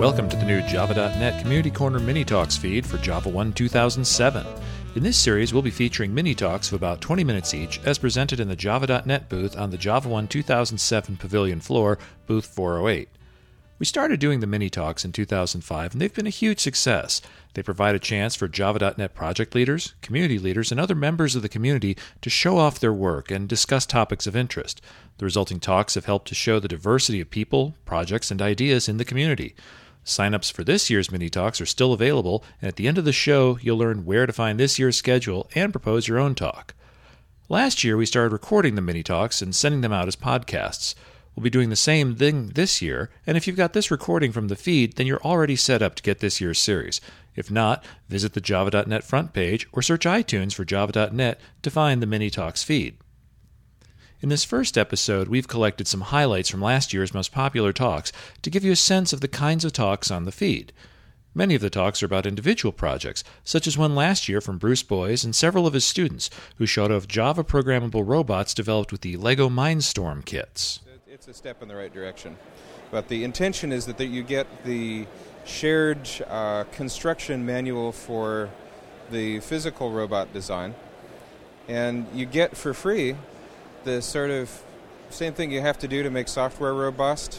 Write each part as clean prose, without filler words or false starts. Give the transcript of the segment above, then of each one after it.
Welcome to the new Java.net Community Corner Mini Talks feed for Java 1 2007. In this series, we'll be featuring mini talks of about 20 minutes each as presented in the Java.net booth on the Java 1 2007 Pavilion floor, booth 408. We started doing the mini talks in 2005, and they've been a huge success. They provide a chance for Java.net project leaders, community leaders, and other members of the community to show off their work and discuss topics of interest. The resulting talks have helped to show the diversity of people, projects, and ideas in the community. Sign-ups for this year's mini talks are still available, and at the end of the show, you'll learn where to find this year's schedule and propose your own talk. Last year, we started recording the mini talks and sending them out as podcasts. We'll be doing the same thing this year, and if you've got this recording from the feed, then you're already set up to get this year's series. If not, visit the Java.net front page or search iTunes for Java.net to find the mini talks feed. In this first episode, we've collected some highlights from last year's most popular talks to give you a sense of the kinds of talks on the feed. Many of the talks are about individual projects, such as one last year from Bruce Boyes and several of his students, who showed off Java programmable robots developed with the LEGO Mindstorm kits. It's a step in the right direction, but the intention is that you get the shared construction manual for the physical robot design, and you get for free the sort of same thing you have to do to make software robust.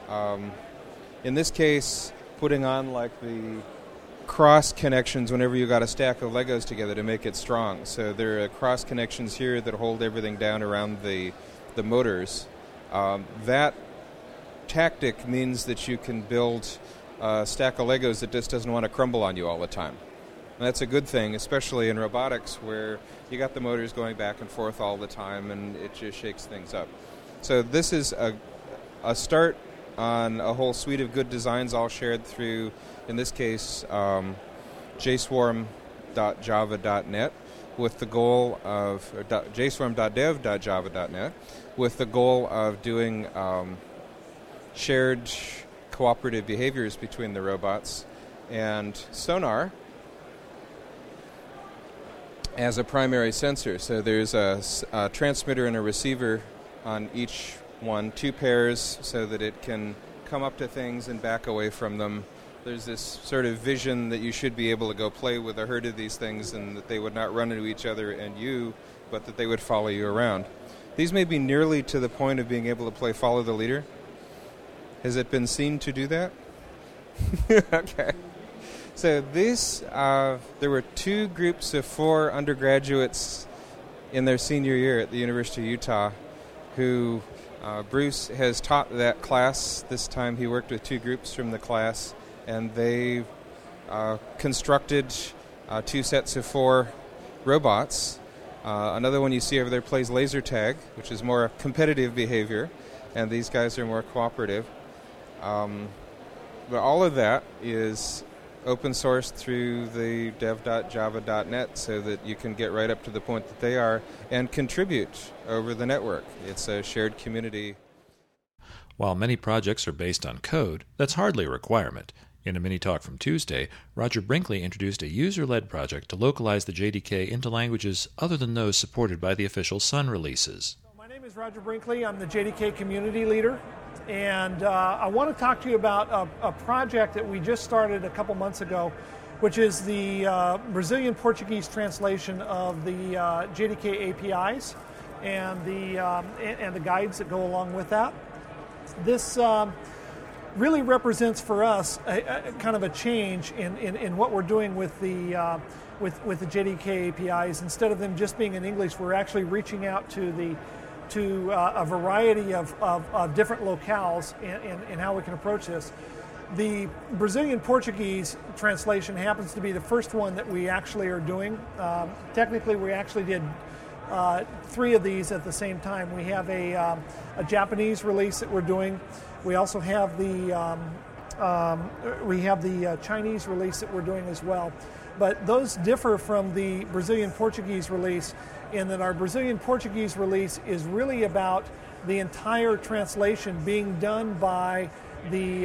In this case, putting on like the cross connections whenever you got a stack of Legos together to make it strong. So there are cross connections here that hold everything down around the motors. That tactic means that you can build a stack of Legos that just doesn't want to crumble on you all the time. And that's a good thing, especially in robotics where you got the motors going back and forth all the time and it just shakes things up. So this is a start on a whole suite of good designs all shared through, in this case, jswarm.java.net with the goal of, or jswarm.dev.java.net with the goal of doing shared cooperative behaviors between the robots, and Sonar as a primary sensor. So there's a transmitter and a receiver on each one, two pairs, so that it can come up to things and back away from them. There's this sort of vision that you should be able to go play with a herd of these things and that they would not run into each other and you, but that they would follow you around. These may be nearly to the point of being able to play follow the leader. Has it been seen to do that? Okay. So there were two groups of 4 undergraduates in their senior year at the University of Utah who Bruce has taught that class. This time he worked with 2 groups from the class, and they constructed 2 sets of 4 robots. Another one you see over there plays laser tag, which is more competitive behavior, and these guys are more cooperative. But all of that is open source through the dev.java.net so that you can get right up to the point that they are and contribute over the network. It's a shared community. While many projects are based on code, that's hardly a requirement. In a mini talk from Tuesday, Roger Brinkley introduced a user-led project to localize the JDK into languages other than those supported by the official Sun releases. My name is Roger Brinkley. I'm the JDK community leader. And I want to talk to you about a project that we just started a couple months ago, which is the Brazilian-Portuguese translation of the JDK APIs and the guides that go along with that. This really represents for us a kind of a change in what we're doing with the JDK APIs. Instead of them just being in English, we're actually reaching out to a variety of different locales in how we can approach this. The Brazilian-Portuguese translation happens to be the first one that we actually are doing. Technically, we actually did 3 of these at the same time. We have a Japanese release that we're doing. We also have the Chinese release that we're doing as well. But those differ from the Brazilian-Portuguese release in that our Brazilian-Portuguese release is really about the entire translation being done by the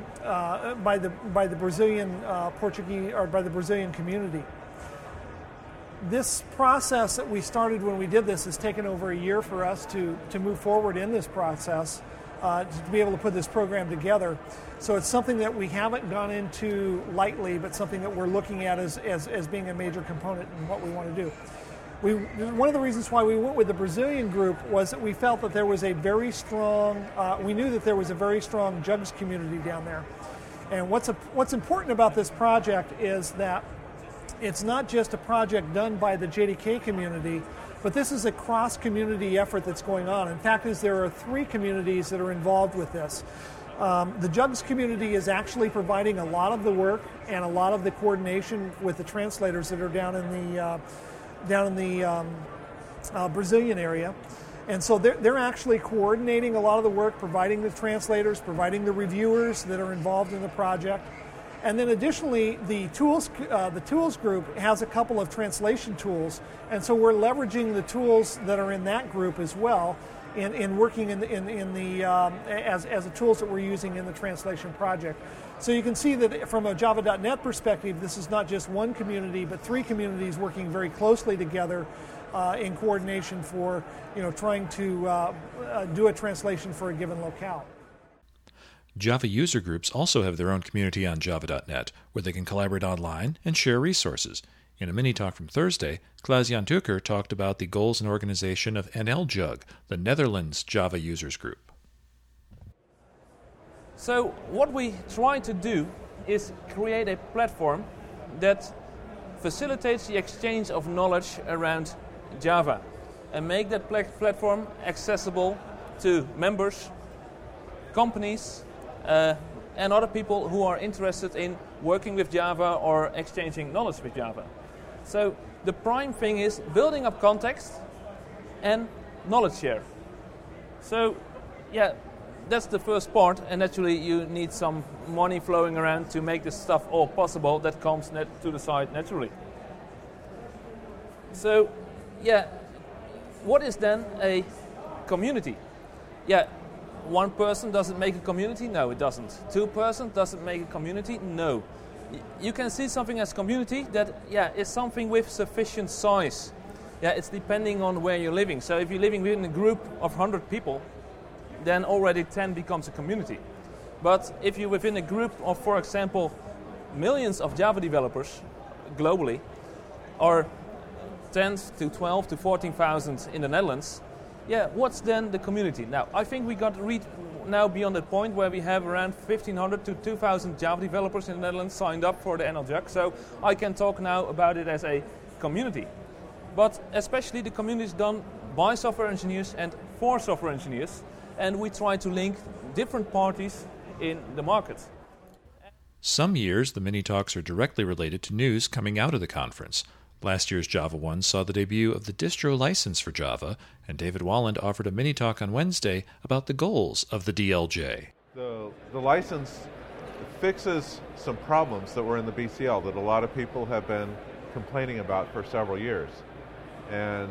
Brazilian Portuguese or by the Brazilian community. This process that we started when we did this has taken over a year for us to move forward in this process. to be able to put this program together. So it's something that we haven't gone into lightly, but something that we're looking at as being a major component in what we want to do. One of the reasons why we went with the Brazilian group was that we felt that there was a very strong, we knew that there was a very strong jugs community down there. And what's important about this project is that it's not just a project done by the JDK community, but this is a cross-community effort that's going on. In fact, there are 3 communities that are involved with this. The jugs community is actually providing a lot of the work and a lot of the coordination with the translators that are down in the Brazilian area. And so they're actually coordinating a lot of the work, providing the translators, providing the reviewers that are involved in the project. And then additionally, the tools group has a couple of translation tools, and so we're leveraging the tools that are in that group as well in working as the tools that we're using in the translation project. So you can see that from a Java.net perspective, this is not just one community, but 3 communities working very closely together in coordination for trying to do a translation for a given locale. Java user groups also have their own community on Java.net, where they can collaborate online and share resources. In a mini-talk from Thursday, Klaas-Jan Tucker talked about the goals and organization of NLJUG, the Netherlands Java users group. So what we try to do is create a platform that facilitates the exchange of knowledge around Java and make that platform accessible to members, companies, and other people who are interested in working with Java or exchanging knowledge with Java. So the prime thing is building up context and knowledge share. So yeah, that's the first part, and naturally you need some money flowing around to make this stuff all possible. That comes to the side naturally. So yeah, what is then a community? Yeah, 1 person doesn't make a community? No, it doesn't. 2 persons doesn't make a community? No. You can see something as community that is something with sufficient size. Yeah, it's depending on where you're living. So if you're living within a group of 100 people, then already 10 becomes a community. But if you're within a group of, for example, millions of Java developers globally, or 10 to 12 to 14,000 in the Netherlands, what's then the community? Now, I think we got now beyond the point where we have around 1,500 to 2,000 Java developers in the Netherlands signed up for the NLJUG, so I can talk now about it as a community. But especially the community is done by software engineers and for software engineers, and we try to link different parties in the market. Some years, the mini-talks are directly related to news coming out of the conference. Last year's Java 1 saw the debut of the distro license for Java, and David Walland offered a mini-talk on Wednesday about the goals of the DLJ. The license fixes some problems that were in the BCL that a lot of people have been complaining about for several years. And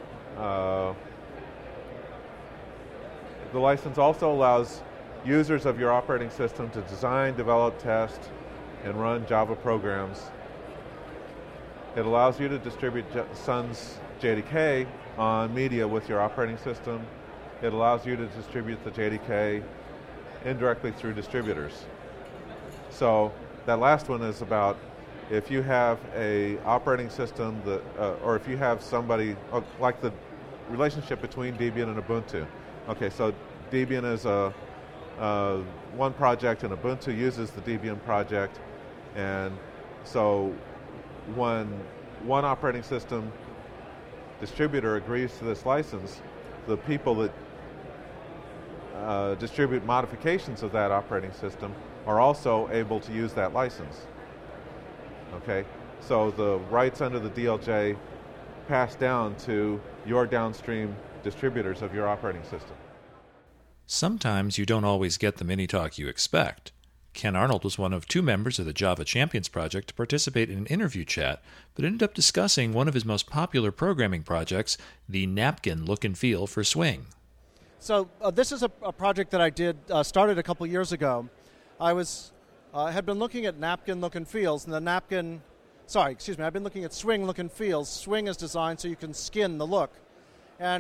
the license also allows users of your operating system to design, develop, test, and run Java programs. It allows you to distribute Sun's JDK on media with your operating system. It allows you to distribute the JDK indirectly through distributors. So that last one is about if you have a operating system that, or if you have somebody, like the relationship between Debian and Ubuntu. Okay, so Debian is one project and Ubuntu uses the Debian project, and so when one operating system distributor agrees to this license, the people that distribute modifications of that operating system are also able to use that license. Okay, so the rights under the DLJ pass down to your downstream distributors of your operating system. Sometimes you don't always get the mini-talk you expect. Ken Arnold was one of 2 members of the Java Champions project to participate in an interview chat, but ended up discussing one of his most popular programming projects, the Napkin look and feel for Swing. So this is a project that I started a couple years ago. I had been looking at Napkin look and feels, and I've been looking at Swing look and feels. Swing is designed so you can skin the look. And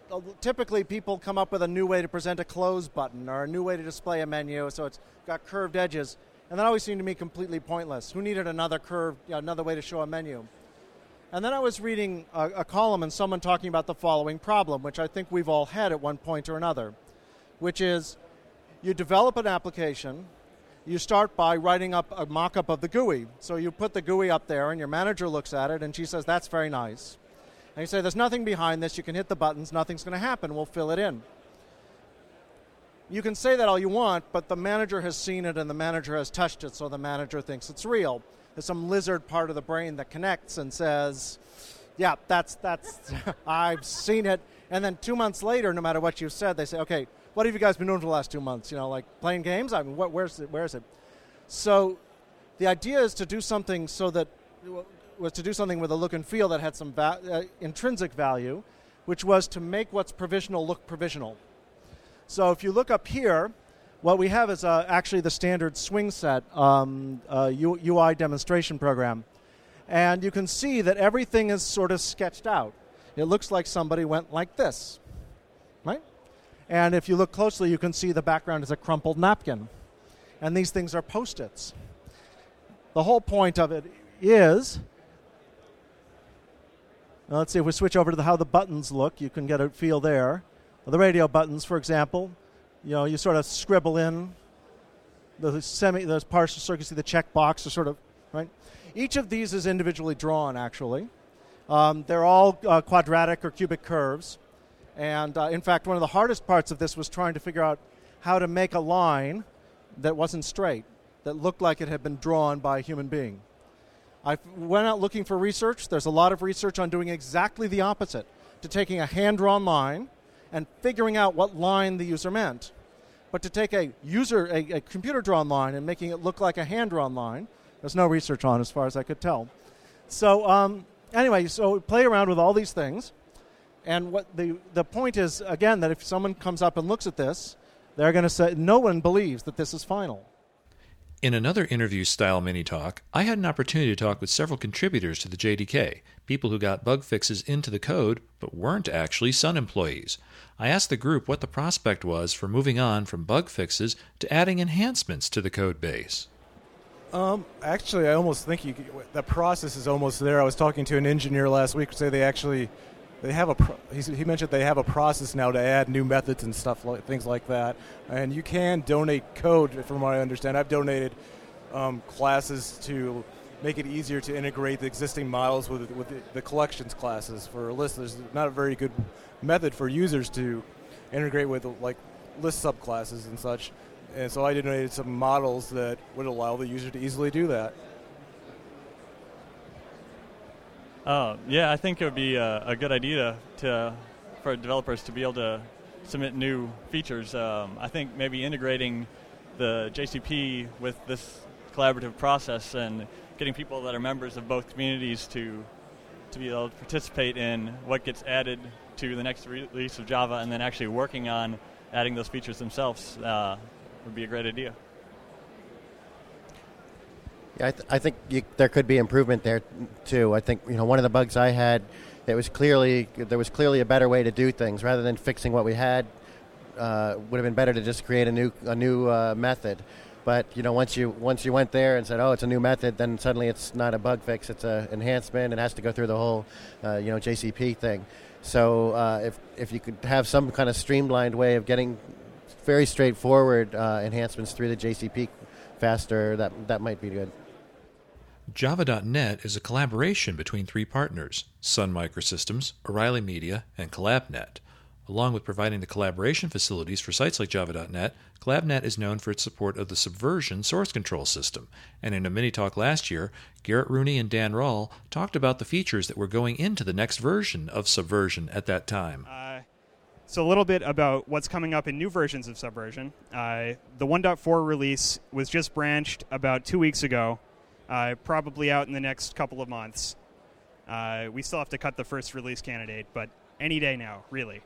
typically people come up with a new way to present a close button or a new way to display a menu, so it's got curved edges, and that always seemed to me completely pointless. Who needed another another way to show a menu? And then I was reading a column and someone talking about the following problem, which I think we've all had at one point or another, which is you develop an application, you start by writing up a mock-up of the GUI. So you put the GUI up there and your manager looks at it and she says, that's very nice. And you say, there's nothing behind this, you can hit the buttons, nothing's going to happen, we'll fill it in. You can say that all you want, but the manager has seen it and the manager has touched it, so the manager thinks it's real. There's some lizard part of the brain that connects and says, yeah, that's I've seen it. And then 2 months later, no matter what you've said, they say, okay, what have you guys been doing for the last 2 months? Like playing games? I mean, where is it? So the idea is to do something to do something with a look and feel that had some intrinsic value, which was to make what's provisional look provisional. So if you look up here, what we have is actually the standard swing set UI demonstration program. And you can see that everything is sort of sketched out. It looks like somebody went like this, right? And if you look closely, you can see the background is a crumpled napkin. And these things are Post-its. The whole point of it is, let's see if we switch over to how the buttons look. You can get a feel there. The radio buttons, for example, you sort of scribble in those partial circuits, the check box, are sort of, right? Each of these is individually drawn, actually. They're all quadratic or cubic curves. And in fact, one of the hardest parts of this was trying to figure out how to make a line that wasn't straight, that looked like it had been drawn by a human being. I went out looking for research. There's a lot of research on doing exactly the opposite, to taking a hand-drawn line and figuring out what line the user meant. But to take a computer-drawn line and making it look like a hand-drawn line, there's no research on as far as I could tell. So anyway, so we play around with all these things. And what the point is, again, that if someone comes up and looks at this, they're going to say, no one believes that this is final. In another interview-style mini-talk, I had an opportunity to talk with several contributors to the JDK, people who got bug fixes into the code but weren't actually Sun employees. I asked the group what the prospect was for moving on from bug fixes to adding enhancements to the code base. Actually, I almost think the process is almost there. I was talking to an engineer last week who said they have he mentioned they have a process now to add new methods and stuff, things like that. And you can donate code, from what I understand. I've donated classes to make it easier to integrate the existing models with the collections classes for lists. There's not a very good method for users to integrate with like list subclasses and such. And so I donated some models that would allow the user to easily do that. Yeah, I think it would be a good idea for developers to be able to submit new features. I think maybe integrating the JCP with this collaborative process and getting people that are members of both communities to be able to participate in what gets added to the next release of Java, and then actually working on adding those features themselves would be a great idea. Yeah, I think there could be improvement there too. I think one of the bugs I had, there was clearly a better way to do things rather than fixing what we had. Would have been better to just create a new method. But once you went there and said, oh, it's a new method, then suddenly it's not a bug fix; it's an enhancement. It has to go through the whole JCP thing. So if you could have some kind of streamlined way of getting very straightforward enhancements through the JCP faster, that might be good. Java.net is a collaboration between three partners, Sun Microsystems, O'Reilly Media, and CollabNet. Along with providing the collaboration facilities for sites like Java.net, CollabNet is known for its support of the Subversion source control system. And in a mini-talk last year, Garrett Rooney and Dan Rawl talked about the features that were going into the next version of Subversion at that time. So a little bit about what's coming up in new versions of Subversion. The 1.4 release was just branched about 2 weeks ago, probably out in the next couple of months. We still have to cut the first release candidate, but any day now, really.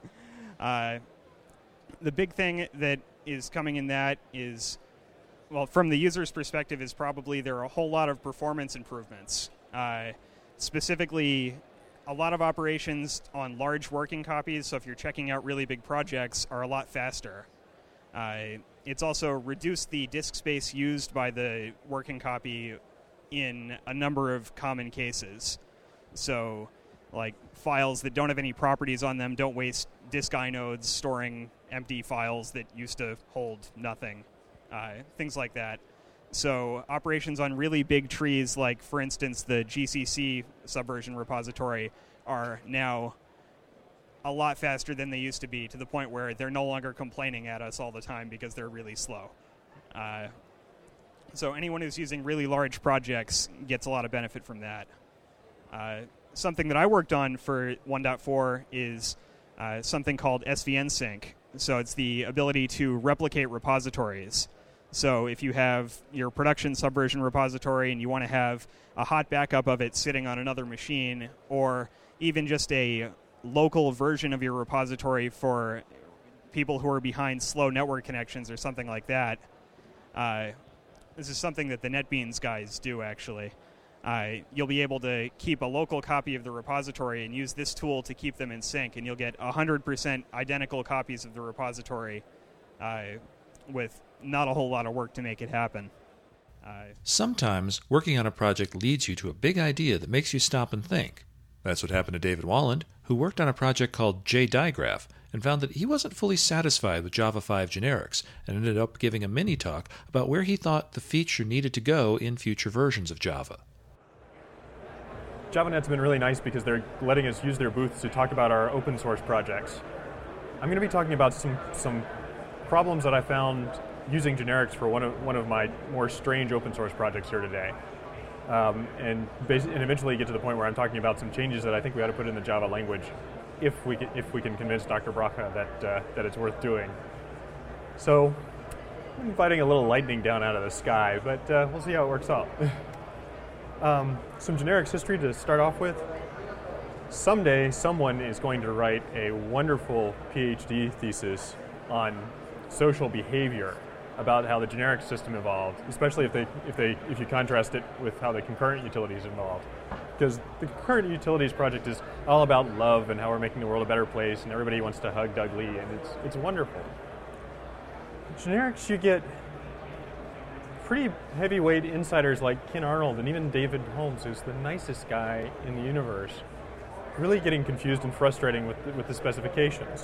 The big thing that is coming in that is, well, from the user's perspective, is probably there are a whole lot of performance improvements. Specifically, a lot of operations on large working copies, so if you're checking out really big projects, are a lot faster. It's also reduced the disk space used by the working copy in a number of common cases. So, like, files that don't have any properties on them don't waste disk inodes storing empty files that used to hold nothing, things like that. So operations on really big trees, like, for instance, the GCC Subversion repository, are now a lot faster than they used to be, to the point where they're no longer complaining at us all the time because they're really slow. So anyone who's using really large projects gets a lot of benefit from that. Something that I worked on for 1.4 is something called SVN Sync. So it's the ability to replicate repositories. So if you have your production Subversion repository and you want to have a hot backup of it sitting on another machine, or even just a local version of your repository for people who are behind slow network connections or something like that, this is something that the NetBeans guys do, actually. You'll be able to keep a local copy of the repository and use this tool to keep them in sync, and you'll get 100% identical copies of the repository with not a whole lot of work to make it happen. Sometimes working on a project leads you to a big idea that makes you stop and think. That's what happened to David Walland, who worked on a project called JDigraph and found that he wasn't fully satisfied with Java 5 generics and ended up giving a mini-talk about where he thought the feature needed to go in future versions of Java. JavaNet's been really nice because they're letting us use their booths to talk about our open source projects. I'm going to be talking about some problems that I found using generics for one of my more strange open source projects here today. And eventually get to the point where I'm talking about some changes that I think we ought to put in the Java language if we can convince Dr. Bracha that it's worth doing. So I'm inviting a little lightning down out of the sky, but we'll see how it works out. Some generics history to start off with. Someday someone is going to write a wonderful PhD thesis on social behavior about how the generic system evolved, especially if you contrast it with how the concurrent utilities evolved. Because the concurrent utilities project is all about love and how we're making the world a better place, and everybody wants to hug Doug Lee, and it's wonderful. Generics, you get pretty heavyweight insiders like Ken Arnold and even David Holmes, who's the nicest guy in the universe, really getting confused and frustrating with the specifications.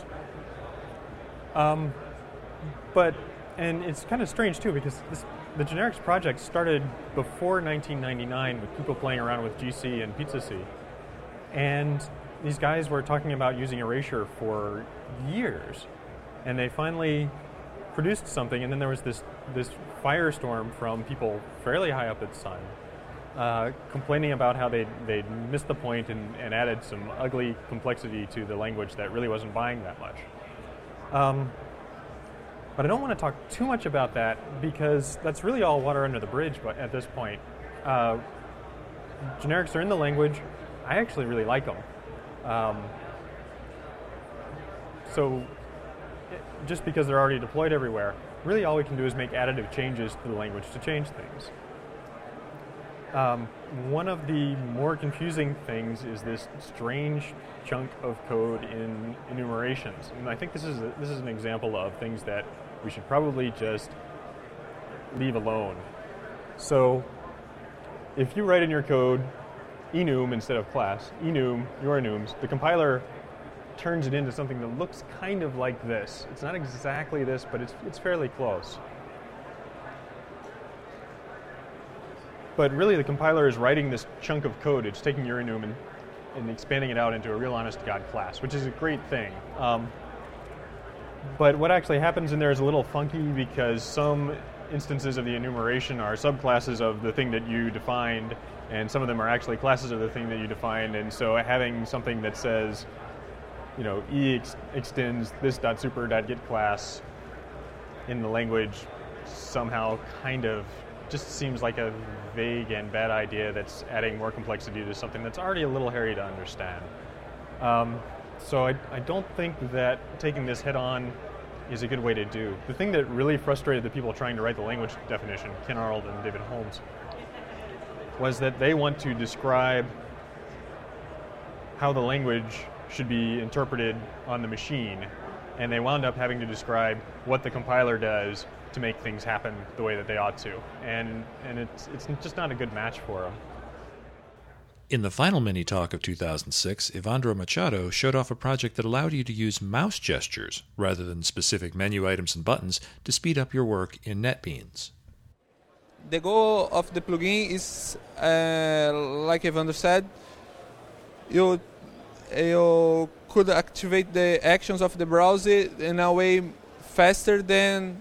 And it's kind of strange too, because the generics project started before 1999 with people playing around with GC and PizzaC. And these guys were talking about using erasure for years. And they finally produced something, and then there was this firestorm from people fairly high up at Sun, complaining about how they'd missed the point and added some ugly complexity to the language that really wasn't buying that much. But I don't want to talk too much about that, because that's really all water under the bridge at this point. Generics are in the language. I actually really like them. Just because they're already deployed everywhere, really all we can do is make additive changes to the language to change things. One of the more confusing things is this strange chunk of code in enumerations. And I think this is an example of things that we should probably just leave alone. So if you write in your code enum instead of class, enum, your enums, the compiler turns it into something that looks kind of like this. It's not exactly this, but it's fairly close. But really the compiler is writing this chunk of code. It's taking your enum and expanding it out into a real honest-to-God class, which is a great thing. But what actually happens in there is a little funky, because some instances of the enumeration are subclasses of the thing that you defined, and some of them are actually classes of the thing that you defined. And so having something that says, extends this.super.get class in the language somehow kind of just seems like a vague and bad idea that's adding more complexity to something that's already a little hairy to understand. So I don't think that taking this head on is a good way to do. The thing that really frustrated the people trying to write the language definition, Ken Arnold and David Holmes, was that they want to describe how the language should be interpreted on the machine, and they wound up having to describe what the compiler does to make things happen the way that they ought to. And it's just not a good match for them. In the final mini-talk of 2006, Evandro Machado showed off a project that allowed you to use mouse gestures rather than specific menu items and buttons to speed up your work in NetBeans. The goal of the plugin is, like Evandro said, you could activate the actions of the browser in a way faster than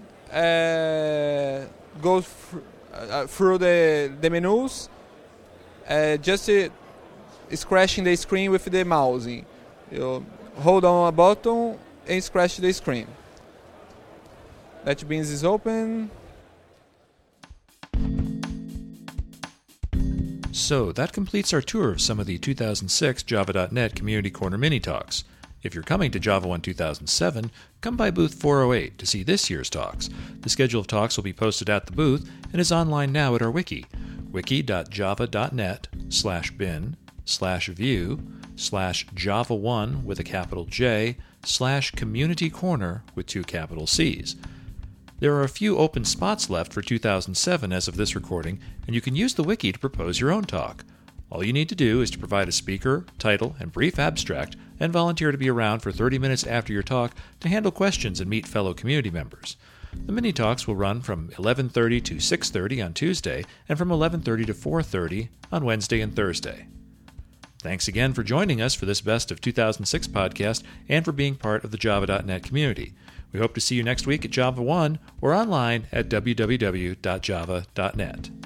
go through the menus, just scratching the screen with the mouse. You hold on a button and scratch the screen. NetBeans is open. So that completes our tour of some of the 2006 Java.net Community Corner Mini Talks. If you're coming to JavaOne 2007, come by booth 408 to see this year's talks. The schedule of talks will be posted at the booth and is online now at our wiki, wiki.java.net/bin/view/Java1 with a capital J/Community Corner with 2 capital C's. There are a few open spots left for 2007 as of this recording, and you can use the wiki to propose your own talk. All you need to do is to provide a speaker, title, and brief abstract, and volunteer to be around for 30 minutes after your talk to handle questions and meet fellow community members. The mini-talks will run from 11:30 to 6:30 on Tuesday, and from 11:30 to 4:30 on Wednesday and Thursday. Thanks again for joining us for this Best of 2006 podcast and for being part of the Java.net community. We hope to see you next week at JavaOne or online at www.java.net.